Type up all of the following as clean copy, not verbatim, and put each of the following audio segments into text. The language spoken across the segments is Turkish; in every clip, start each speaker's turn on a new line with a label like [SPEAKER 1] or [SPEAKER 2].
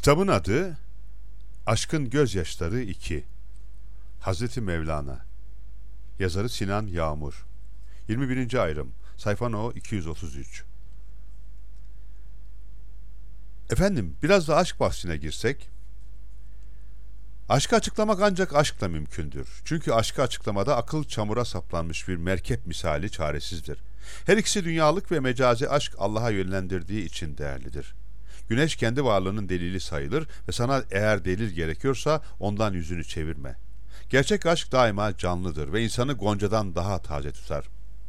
[SPEAKER 1] Kitabın adı Aşkın Gözyaşları 2. Hazreti Mevlana. Yazarı Sinan Yağmur. 21. ayrım. Sayfa No 233. Efendim, biraz da aşk bahsine girsek. Aşkı açıklamak ancak aşkla mümkündür. Çünkü aşkı açıklamada akıl çamura saplanmış bir merkep misali çaresizdir. Her ikisi dünyalık ve mecazi aşk Allah'a yönlendirdiği için değerlidir. Güneş kendi varlığının delili sayılır ve sana eğer delil gerekiyorsa ondan yüzünü çevirme. Gerçek aşk daima canlıdır ve insanı goncadan daha taze tutar.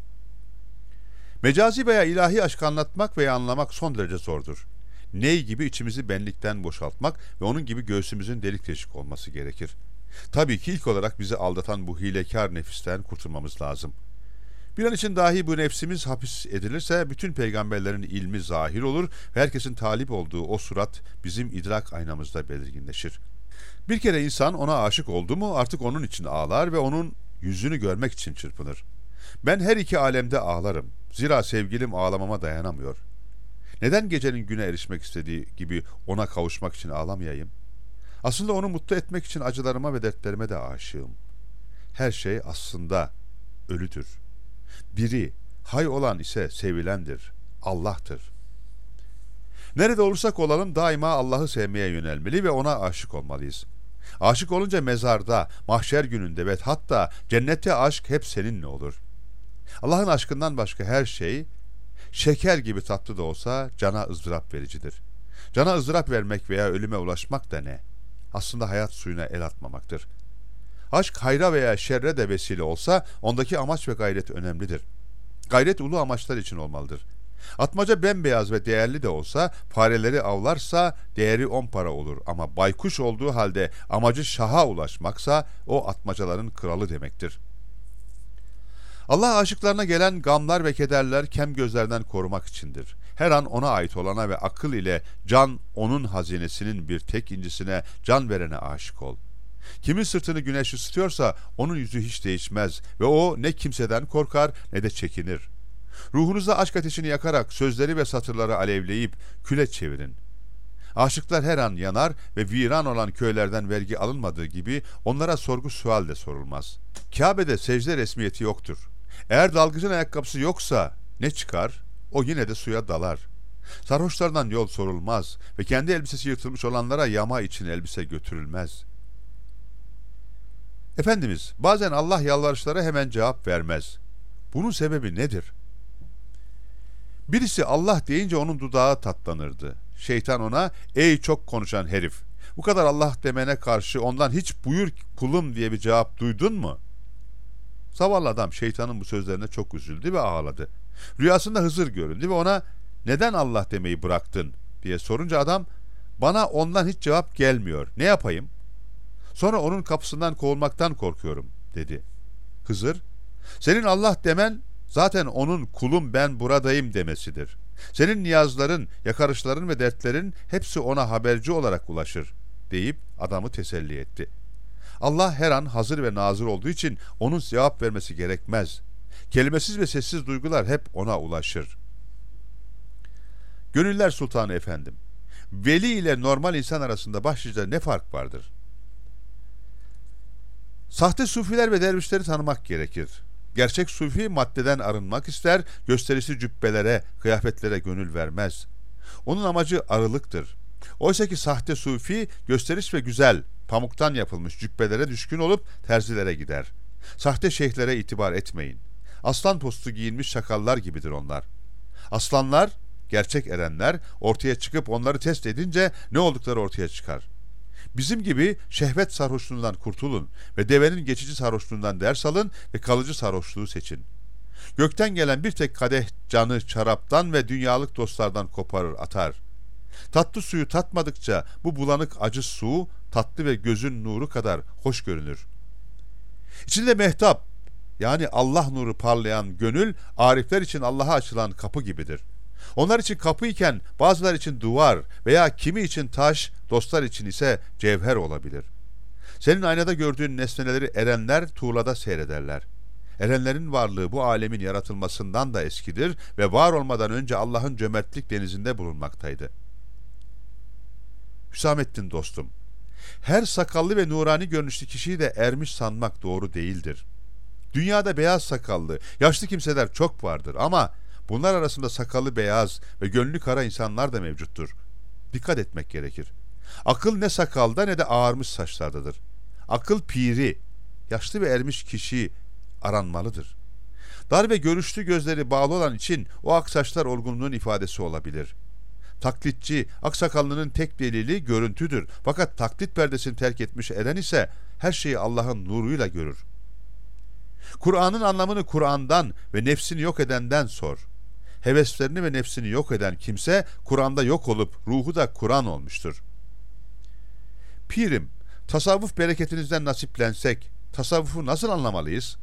[SPEAKER 1] Mecazi veya ilahi aşkı anlatmak veya anlamak son derece zordur. Ney gibi içimizi benlikten boşaltmak ve onun gibi göğsümüzün delik deşik olması gerekir. Tabii ki ilk olarak bizi aldatan bu hilekar nefisten kurtulmamız lazım. Bir an için dahi bu nefsimiz hapis edilirse bütün peygamberlerin ilmi zahir olur ve herkesin talip olduğu o surat bizim idrak aynamızda belirginleşir. Bir kere insan ona aşık oldu mu artık onun için ağlar ve onun yüzünü görmek için çırpınır. Ben her iki alemde ağlarım. Zira sevgilim ağlamama dayanamıyor. Neden gecenin güne erişmek istediği gibi ona kavuşmak için ağlamayayım? Aslında onu mutlu etmek için acılarıma ve dertlerime de aşığım. Her şey aslında ölüdür. Biri, hay olan ise sevilendir, Allah'tır. Nerede olursak olalım daima Allah'ı sevmeye yönelmeli ve ona aşık olmalıyız. Aşık olunca mezarda, mahşer gününde ve hatta cennette aşk hep seninle olur. Allah'ın aşkından başka her şey, şeker gibi tatlı da olsa cana ızdırap vericidir. Cana ızdırap vermek veya ölüme ulaşmak da ne? Aslında hayat suyuna el atmamaktır. Aşk hayra veya şerre de vesile olsa ondaki amaç ve gayret önemlidir. Gayret ulu amaçlar için olmalıdır. Atmaca bembeyaz ve değerli de olsa fareleri avlarsa değeri 10 para olur ama baykuş olduğu halde amacı şaha ulaşmaksa o atmacaların kralı demektir. Allah aşıklarına gelen gamlar ve kederler kem gözlerden korumak içindir. Her an ona ait olana ve akıl ile can onun hazinesinin bir tek incisine can verene aşık ol. Kimin sırtını güneş ısıtıyorsa onun yüzü hiç değişmez ve o ne kimseden korkar ne de çekinir. Ruhunuzda aşk ateşini yakarak sözleri ve satırları alevleyip küle çevirin. Aşıklar her an yanar ve viran olan köylerden vergi alınmadığı gibi onlara sorgu sual de sorulmaz. Kabe'de secde resmiyeti yoktur. Eğer dalgıcın ayakkabısı yoksa ne çıkar? O yine de suya dalar. Sarhoşlardan yol sorulmaz ve kendi elbisesi yırtılmış olanlara yama için elbise götürülmez. Efendimiz, bazen Allah yalvarışlara hemen cevap vermez. Bunun sebebi nedir? Birisi Allah deyince onun dudağı tatlanırdı. Şeytan ona, ey çok konuşan herif, bu kadar Allah demene karşı ondan hiç buyur kulum diye bir cevap duydun mu? Zavallı adam şeytanın bu sözlerine çok üzüldü ve ağladı. Rüyasında Hızır göründü ve ona neden Allah demeyi bıraktın diye sorunca adam, bana ondan hiç cevap gelmiyor, ne yapayım? Sonra onun kapısından kovulmaktan korkuyorum dedi. Hızır, senin Allah demen zaten onun kulum ben buradayım demesidir. Senin niyazların, yakarışların ve dertlerin hepsi ona haberci olarak ulaşır deyip adamı teselli etti. Allah her an hazır ve nazır olduğu için onun cevap vermesi gerekmez. Kelimesiz ve sessiz duygular hep ona ulaşır. Gönüller Sultanı efendim, veli ile normal insan arasında başlıca ne fark vardır? Sahte sufiler ve dervişleri tanımak gerekir. Gerçek sufi maddeden arınmak ister, gösterişli cübbelere, kıyafetlere gönül vermez. Onun amacı arılıktır. Oysa ki sahte sufi, gösteriş ve güzel, pamuktan yapılmış cübbelere düşkün olup terzilere gider. Sahte şeyhlere itibar etmeyin. Aslan postu giyinmiş şakallar gibidir onlar. Aslanlar, gerçek erenler, ortaya çıkıp onları test edince ne oldukları ortaya çıkar. Bizim gibi şehvet sarhoşluğundan kurtulun ve devenin geçici sarhoşluğundan ders alın ve kalıcı sarhoşluğu seçin. Gökten gelen bir tek kadeh canı şaraptan ve dünyalık dostlardan koparır atar. Tatlı suyu tatmadıkça bu bulanık acı su tatlı ve gözün nuru kadar hoş görünür. İçinde mehtap yani Allah nuru parlayan gönül arifler için Allah'a açılan kapı gibidir. Onlar için kapı iken bazıları için duvar veya kimi için taş, dostlar için ise cevher olabilir. Senin aynada gördüğün nesneleri erenler tuğlada seyrederler. Erenlerin varlığı bu alemin yaratılmasından da eskidir ve var olmadan önce Allah'ın cömertlik denizinde bulunmaktaydı. Hüsamettin dostum, her sakallı ve nurani görünüşlü kişiyi de ermiş sanmak doğru değildir. Dünyada beyaz sakallı, yaşlı kimseler çok vardır ama bunlar arasında sakallı beyaz ve gönlü kara insanlar da mevcuttur. Dikkat etmek gerekir. Akıl ne sakalda ne de ağarmış saçlardadır. Akıl piri, yaşlı ve ermiş kişi aranmalıdır. Dar ve görüşlü gözleri bağlı olan için o ak saçlar olgunluğun ifadesi olabilir. Taklitçi, aksakallının tek delili görüntüdür. Fakat taklit perdesini terk etmiş eren ise her şeyi Allah'ın nuruyla görür. Kur'an'ın anlamını Kur'an'dan ve nefsini yok edenden sor. Heveslerini ve nefsini yok eden kimse Kur'an'da yok olup ruhu da Kur'an olmuştur. Pirim, tasavvuf bereketinizden nasiplensek tasavvufu nasıl anlamalıyız?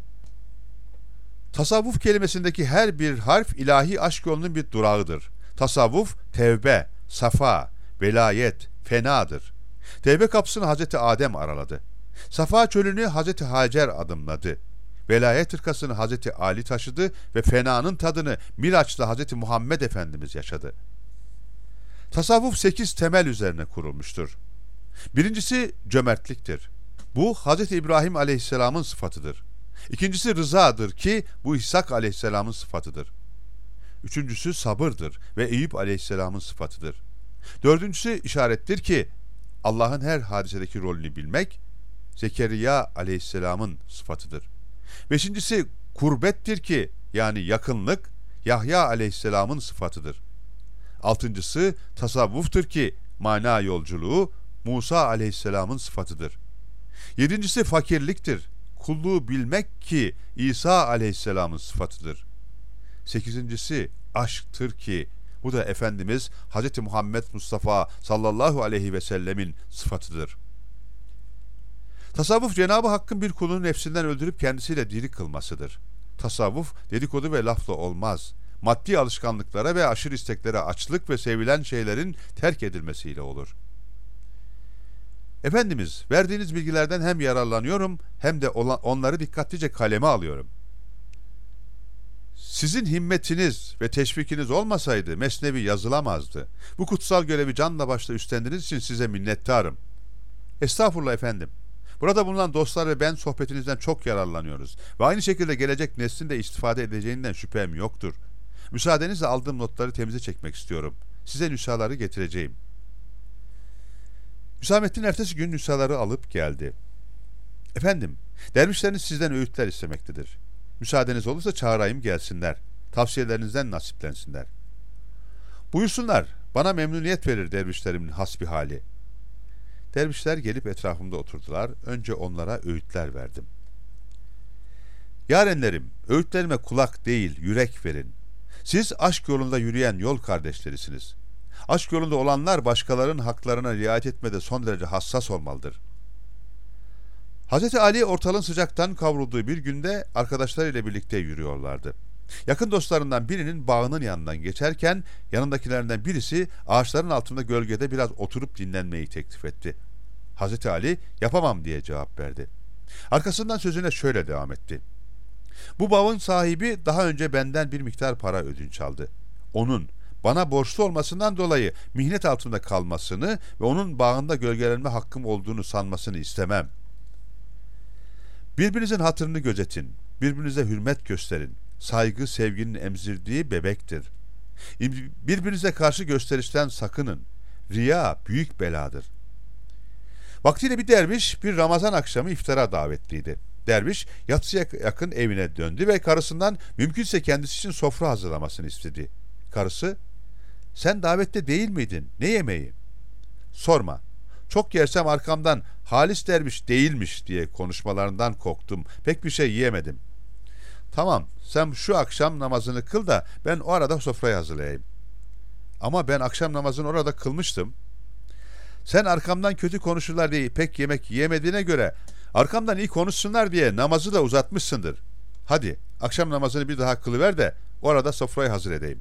[SPEAKER 1] Tasavvuf kelimesindeki her bir harf ilahi aşk yolunun bir durağıdır. Tasavvuf, tevbe, safa, velayet, fenadır. Tevbe kapısını Hazreti Adem araladı. Safa çölünü Hazreti Hacer adımladı. Velayet hırkasını Hazreti Ali taşıdı ve fenanın tadını Miraç'ta Hazreti Muhammed Efendimiz yaşadı. Tasavvuf 8 temel üzerine kurulmuştur. Birincisi cömertliktir. Bu Hazreti İbrahim Aleyhisselam'ın sıfatıdır. İkincisi rızadır ki bu İshak Aleyhisselam'ın sıfatıdır. Üçüncüsü sabırdır ve Eyüp Aleyhisselam'ın sıfatıdır. Dördüncüsü işarettir ki Allah'ın her hadisedeki rolünü bilmek Zekeriya Aleyhisselam'ın sıfatıdır. Beşincisi kurbettir ki yani yakınlık Yahya Aleyhisselam'ın sıfatıdır. Altıncısı tasavvuftur ki mana yolculuğu Musa Aleyhisselam'ın sıfatıdır. Yedincisi fakirliktir. Kulluğu bilmek ki İsa Aleyhisselam'ın sıfatıdır. Sekizincisi aşktır ki bu da Efendimiz Hz. Muhammed Mustafa sallallahu aleyhi ve sellemin sıfatıdır. Tasavvuf Cenab-ı Hakk'ın bir kulunu nefsinden öldürüp kendisiyle diri kılmasıdır. Tasavvuf dedikodu ve lafla olmaz. Maddi alışkanlıklara ve aşırı isteklere açlık ve sevilen şeylerin terk edilmesiyle olur. Efendimiz, verdiğiniz bilgilerden hem yararlanıyorum hem de onları dikkatlice kaleme alıyorum. Sizin himmetiniz ve teşvikiniz olmasaydı Mesnevi yazılamazdı. Bu kutsal görevi canla başla üstlendiğiniz için size minnettarım. Estağfurullah efendim. Burada bulunan dostlar ve ben sohbetinizden çok yararlanıyoruz. Ve aynı şekilde gelecek neslin de istifade edeceğinden şüphem yoktur. Müsaadenizle aldığım notları temize çekmek istiyorum. Size nüshaları getireceğim. Hüsamettin ertesi gün nüshaları alıp geldi. Efendim, dervişleriniz sizden öğütler istemektedir. Müsaadeniz olursa çağırayım gelsinler. Tavsiyelerinizden nasiplensinler. Buyursunlar, bana memnuniyet verir dervişlerimin hasbihali. Dervişler gelip etrafımda oturdular. Önce onlara öğütler verdim. Yarenlerim, öğütlerime kulak değil, yürek verin. Siz aşk yolunda yürüyen yol kardeşlerisiniz. Aşk yolunda olanlar başkalarının haklarına riayet etmede son derece hassas olmalıdır. Hz. Ali ortalığın sıcaktan kavrulduğu bir günde arkadaşlarıyla birlikte yürüyorlardı. Yakın dostlarından birinin bağının yanından geçerken yanındakilerinden birisi ağaçların altında gölgede biraz oturup dinlenmeyi teklif etti. Hz. Ali yapamam diye cevap verdi. Arkasından sözüne şöyle devam etti. Bu bağın sahibi daha önce benden bir miktar para ödünç aldı. Onun bana borçlu olmasından dolayı mihnet altında kalmasını ve onun bağında gölgelenme hakkım olduğunu sanmasını istemem. Birbirinizin hatırını gözetin, birbirinize hürmet gösterin. Saygı, sevginin emzirdiği bebektir. Birbirinize karşı gösterişten sakının. Riya büyük beladır. Vaktiyle bir derviş bir Ramazan akşamı iftara davetliydi. Derviş yatsıya yakın evine döndü ve karısından mümkünse kendisi için sofra hazırlamasını istedi. Karısı, sen davette değil miydin? Ne yemeği? Sorma. Çok yersem arkamdan halis derviş değilmiş diye konuşmalarından korktum. Pek bir şey yiyemedim. Tamam, sen şu akşam namazını kıl da ben o arada sofrayı hazırlayayım. Ama ben akşam namazını orada kılmıştım. Sen arkamdan kötü konuşurlar diye pek yemek yiyemediğine göre arkamdan iyi konuşsunlar diye namazı da uzatmışsındır. Hadi akşam namazını bir daha kılıver de orada sofrayı hazır edeyim.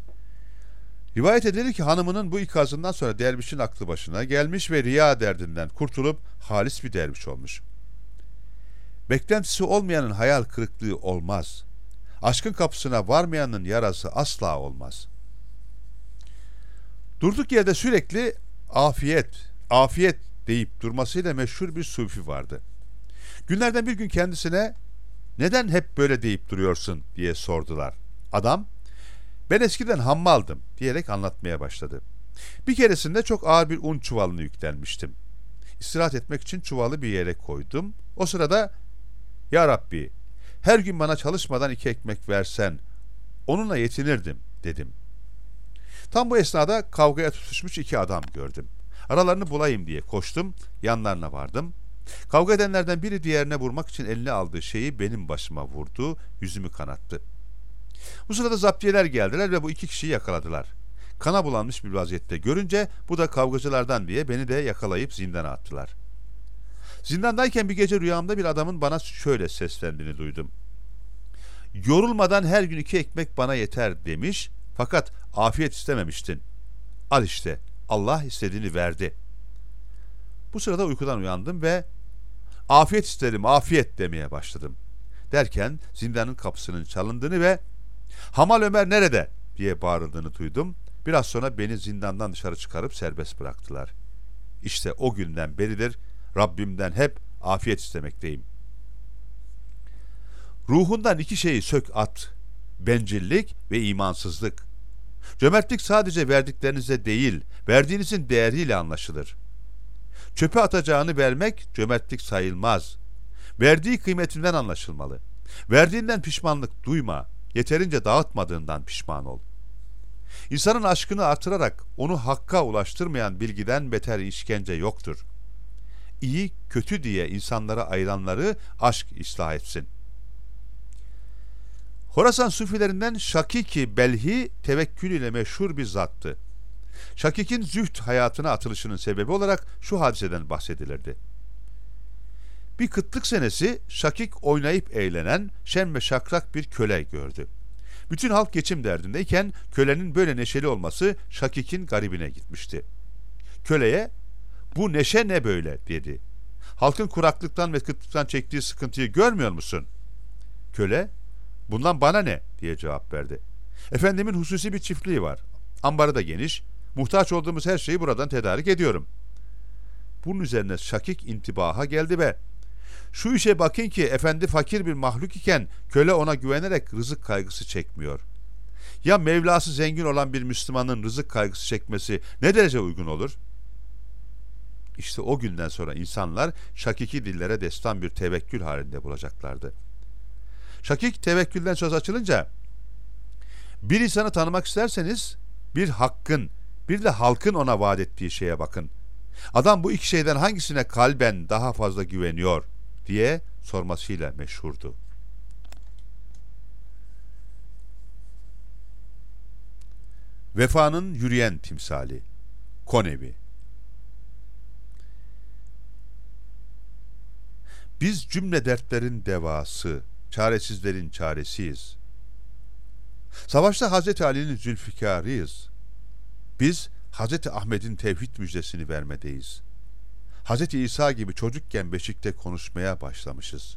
[SPEAKER 1] Rivayet edilir ki hanımının bu ikazından sonra dervişin aklı başına gelmiş ve riya derdinden kurtulup halis bir derviş olmuş. Beklentisi olmayanın hayal kırıklığı olmaz. Aşkın kapısına varmayanın yarası asla olmaz. Durduk yerde sürekli afiyet, afiyet deyip durmasıyla meşhur bir sufi vardı. Günlerden bir gün kendisine neden hep böyle deyip duruyorsun diye sordular. Adam ben eskiden hammaldım diyerek anlatmaya başladı. Bir keresinde çok ağır bir un çuvalını yüklenmiştim. İstirahat etmek için çuvalı bir yere koydum. O sırada ya Rabbi her gün bana çalışmadan 2 ekmek versen onunla yetinirdim dedim. Tam bu esnada kavgaya tutuşmuş 2 adam gördüm. Aralarını bulayım diye koştum, yanlarına vardım. Kavga edenlerden biri diğerine vurmak için eline aldığı şeyi benim başıma vurdu, yüzümü kanattı. Bu sırada zaptiyeler geldiler ve bu 2 kişiyi yakaladılar. Kana bulanmış bir vaziyette görünce bu da kavgacılardan diye beni de yakalayıp zindana attılar. Zindandayken bir gece rüyamda bir adamın bana şöyle seslendiğini duydum. Yorulmadan her gün 2 ekmek bana yeter demiş fakat afiyet istememiştin. Al işte Allah istediğini verdi. Bu sırada uykudan uyandım ve afiyet isterim afiyet demeye başladım. Derken zindanın kapısının çalındığını ve Hamal Ömer nerede diye bağırıldığını duydum. Biraz sonra beni zindandan dışarı çıkarıp serbest bıraktılar. İşte o günden beridir Rabbimden hep afiyet istemekteyim. Ruhundan 2 şeyi sök at. Bencillik ve imansızlık. Cömertlik sadece verdiklerinize değil, verdiğinizin değeriyle anlaşılır. Çöpe atacağını vermek cömertlik sayılmaz. Verdiği kıymetinden anlaşılmalı. Verdiğinden pişmanlık duyma, yeterince dağıtmadığından pişman ol. İnsanın aşkını artırarak onu hakka ulaştırmayan bilgiden beter işkence yoktur. İyi, kötü diye insanlara ayıranları aşk ıslah etsin. Horasan Sufilerinden Şakik-i Belhi tevekkül ile meşhur bir zattı. Şakik'in zühd hayatına atılışının sebebi olarak şu hadiseden bahsedilirdi. Bir kıtlık senesi Şakik oynayıp eğlenen şen ve şakrak bir köle gördü. Bütün halk geçim derdindeyken kölenin böyle neşeli olması Şakik'in garibine gitmişti. Köleye bu neşe ne böyle dedi. Halkın kuraklıktan ve kıtlıktan çektiği sıkıntıyı görmüyor musun? Köle bundan bana ne diye cevap verdi. Efendimin hususi bir çiftliği var. Ambarı da geniş. Muhtaç olduğumuz her şeyi buradan tedarik ediyorum. Bunun üzerine Şakik intibaha geldi ve şu işe bakın ki efendi fakir bir mahluk iken köle ona güvenerek rızık kaygısı çekmiyor. Ya Mevlası zengin olan bir Müslümanın rızık kaygısı çekmesi ne derece uygun olur? İşte o günden sonra insanlar Şakik'i dillere destan bir tevekkül halinde bulacaklardı. Şakik tevekkülden söz açılınca bir insanı tanımak isterseniz bir hakkın bir de halkın ona vaat ettiği şeye bakın. Adam bu 2 şeyden hangisine kalben daha fazla güveniyor diye sormasıyla meşhurdu. Vefanın yürüyen timsali Konevi. Biz cümle dertlerin devası, çaresizlerin çaresiyiz. Savaşta Hazreti Ali'nin zülfikarıyız. Biz Hazreti Ahmet'in tevhid müjdesini vermedeyiz. Hazreti İsa gibi çocukken beşikte konuşmaya başlamışız.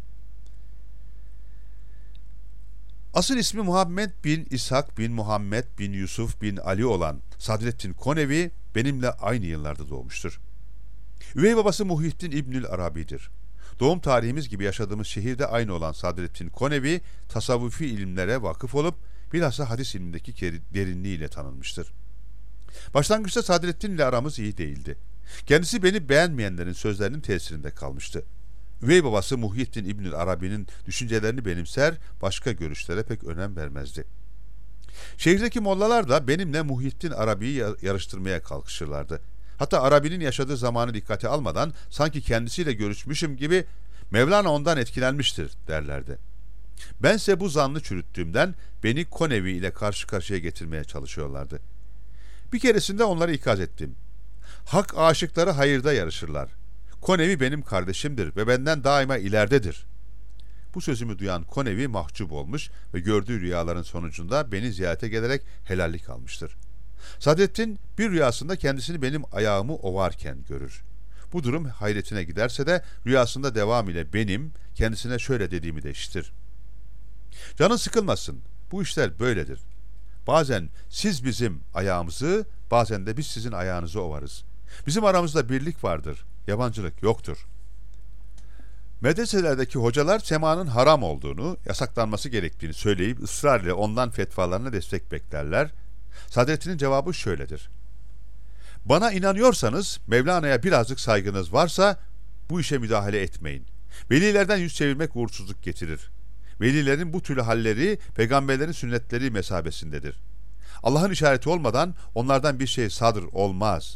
[SPEAKER 1] Asıl ismi Muhammed bin İshak bin Muhammed bin Yusuf bin Ali olan Sadreddin Konevi benimle aynı yıllarda doğmuştur. Üvey babası Muhyiddin İbnül Arabi'dir. Doğum tarihimiz gibi yaşadığımız şehirde aynı olan Sadreddin Konevi tasavvufi ilimlere vakıf olup bilhassa hadis ilmindeki derinliğiyle tanınmıştır. Başlangıçta Sadreddin ile aramız iyi değildi. Kendisi beni beğenmeyenlerin sözlerinin tesirinde kalmıştı. Üvey babası Muhyiddin İbnül Arabi'nin düşüncelerini benimser, başka görüşlere pek önem vermezdi. Şehirdeki mollalar da benimle Muhyiddin Arabi'yi yarıştırmaya kalkışırlardı. Hatta Arabi'nin yaşadığı zamanı dikkate almadan sanki kendisiyle görüşmüşüm gibi Mevlana ondan etkilenmiştir derlerdi. Bense bu zannı çürüttüğümden beni Konevi ile karşı karşıya getirmeye çalışıyorlardı. Bir keresinde onları ikaz ettim. Hak aşıkları hayırda yarışırlar. Konevi benim kardeşimdir ve benden daima ileridedir. Bu sözümü duyan Konevi mahcup olmuş ve gördüğü rüyaların sonucunda beni ziyarete gelerek helallik almıştır. Sadreddin bir rüyasında kendisini benim ayağımı ovarken görür. Bu durum hayretine giderse de rüyasında devam ile benim kendisine şöyle dediğimi de işitir. Canın sıkılmasın, bu işler böyledir. Bazen siz bizim ayağımızı, bazen de biz sizin ayağınızı ovarız. Bizim aramızda birlik vardır, yabancılık yoktur. Medreselerdeki hocalar semanın haram olduğunu, yasaklanması gerektiğini söyleyip ısrarla ondan fetvalarına destek beklerler. Sadrettin'in cevabı şöyledir: bana inanıyorsanız, Mevlana'ya birazcık saygınız varsa bu işe müdahale etmeyin. Velilerden yüz çevirmek uğursuzluk getirir. Velilerin bu türlü halleri peygamberlerin sünnetleri mesabesindedir. Allah'ın işareti olmadan onlardan bir şey sadır olmaz.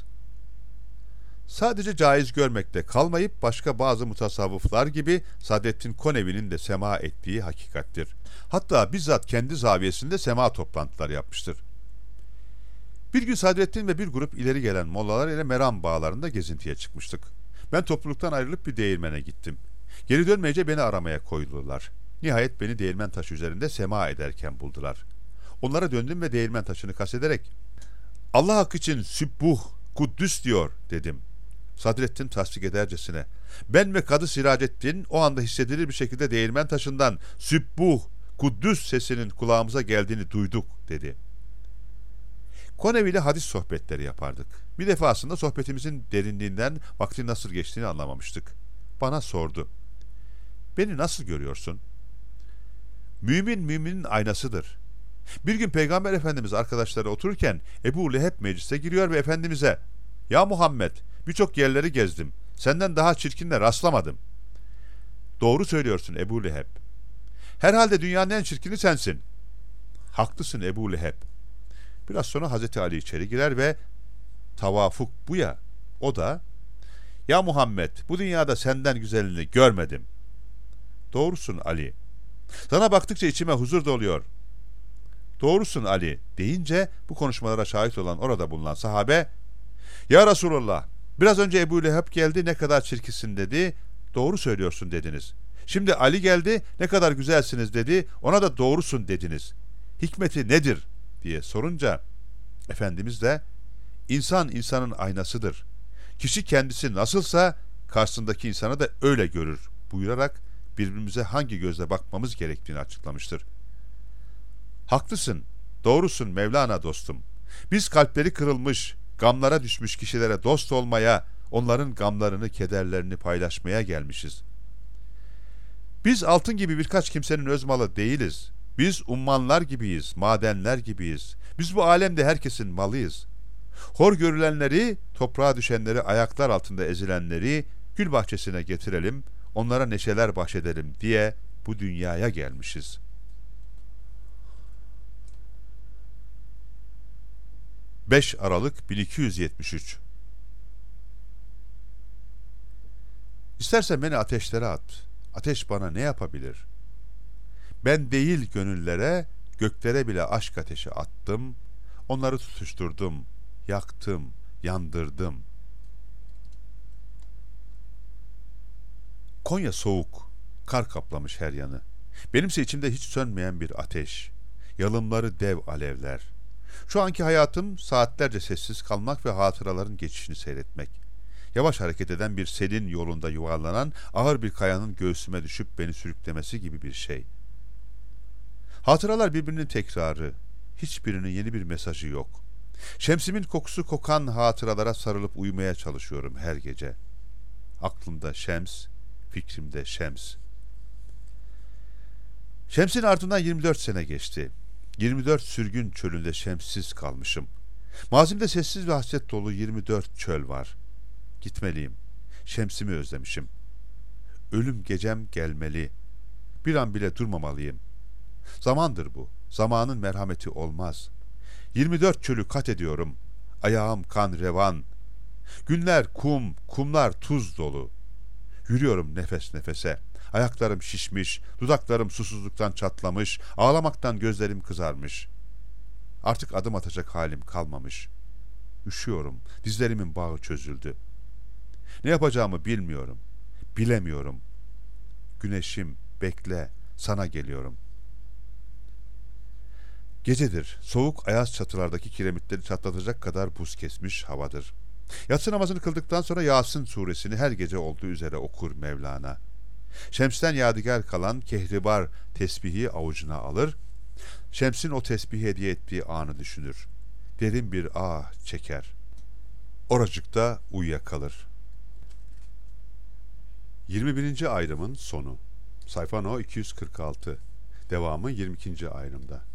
[SPEAKER 1] Sadece caiz görmekte kalmayıp başka bazı mutasavvıflar gibi Sadrettin Konevi'nin de sema ettiği hakikattir. Hatta bizzat kendi zaviyesinde sema toplantılar yapmıştır. Bir gün Sadrettin ve bir grup ileri gelen mollalar ile Meram bağlarında gezintiye çıkmıştık. Ben topluluktan ayrılıp bir değirmene gittim. Geri dönmeyince beni aramaya koyuldular. Nihayet beni değirmen taşı üzerinde sema ederken buldular. Onlara döndüm ve değirmen taşını kastederek Allah hakkı için Sübbuh, Kuddüs diyor dedim. Sadrettin tasdik edercesine ben ve Kadı Siracettin o anda hissedilir bir şekilde değirmen taşından Sübbuh, Kuddüs sesinin kulağımıza geldiğini duyduk dedi. Konevi ile hadis sohbetleri yapardık. Bir defasında sohbetimizin derinliğinden vaktin nasıl geçtiğini anlamamıştık. Bana sordu. Beni nasıl görüyorsun? Mümin müminin aynasıdır. Bir gün Peygamber Efendimiz arkadaşları otururken Ebu Leheb meclise giriyor ve Efendimiz'e ya Muhammed birçok yerleri gezdim. Senden daha çirkinle rastlamadım. Doğru söylüyorsun Ebu Leheb. Herhalde dünyanın en çirkini sensin. Haklısın Ebu Leheb. Biraz sonra Hazreti Ali içeri girer ve tavafuk bu ya. O da ya Muhammed bu dünyada senden güzelini görmedim. Doğrusun Ali. Sana baktıkça içime huzur doluyor. Doğrusun Ali deyince bu konuşmalara şahit olan orada bulunan sahabe ya Resulallah biraz önce Ebu Leheb geldi ne kadar çirkinsin dedi. Doğru söylüyorsun dediniz. Şimdi Ali geldi ne kadar güzelsiniz dedi. Ona da doğrusun dediniz. Hikmeti nedir diye sorunca Efendimiz de insan insanın aynasıdır. Kişi kendisi nasılsa karşısındaki insanı da öyle görür buyurarak birbirimize hangi gözle bakmamız gerektiğini açıklamıştır. Haklısın, doğrusun Mevlana dostum. Biz kalpleri kırılmış, gamlara düşmüş kişilere dost olmaya, onların gamlarını, kederlerini paylaşmaya gelmişiz. Biz altın gibi birkaç kimsenin öz malı değiliz. Biz ummanlar gibiyiz, madenler gibiyiz. Biz bu alemde herkesin malıyız. Hor görülenleri, toprağa düşenleri, ayaklar altında ezilenleri gül bahçesine getirelim, onlara neşeler bahşedelim diye bu dünyaya gelmişiz. ...5 Aralık 1273. İstersen beni ateşlere at. Ateş bana ne yapabilir? Ben değil gönüllere, göklere bile aşk ateşi attım. Onları tutuşturdum, yaktım, yandırdım. Konya soğuk, kar kaplamış her yanı. Benimse içimde hiç sönmeyen bir ateş. Yalımları dev alevler. Şu anki hayatım saatlerce sessiz kalmak ve hatıraların geçişini seyretmek. Yavaş hareket eden bir selin yolunda yuvarlanan ağır bir kayanın göğsüme düşüp beni sürüklemesi gibi bir şey. Hatıralar birbirinin tekrarı. Hiçbirinin yeni bir mesajı yok. Şemsimin kokusu kokan hatıralara sarılıp uyumaya çalışıyorum her gece. Aklımda Şems, fikrimde Şems. Şems'in ardından 24 sene geçti. 24 sürgün çölünde Şemssiz kalmışım. Mazimde sessiz ve hasret dolu 24 çöl var. Gitmeliyim. Şemsimi özlemişim. Ölüm gecem gelmeli. Bir an bile durmamalıyım. Zamandır bu. Zamanın merhameti olmaz. 24 çölü kat ediyorum. Ayağım kan revan. Günler kum, kumlar tuz dolu. Yürüyorum nefes nefese. Ayaklarım şişmiş, dudaklarım susuzluktan çatlamış, ağlamaktan gözlerim kızarmış. Artık adım atacak halim kalmamış. Üşüyorum, dizlerimin bağı çözüldü. Ne yapacağımı bilmiyorum, bilemiyorum. Güneşim, bekle, sana geliyorum. Gecedir, soğuk ayaz çatılardaki kiremitleri çatlatacak kadar buz kesmiş havadır. Yatsı namazını kıldıktan sonra Yasin suresini her gece olduğu üzere okur Mevlana. Şems'ten yadigar kalan kehribar tesbihi avucuna alır, Şems'in o tesbih hediye ettiği anı düşünür. Derin bir ah çeker. Oracıkta uyuyakalır. 21. ayrımın sonu. Sayfa No 246. Devamı 22. ayrımda.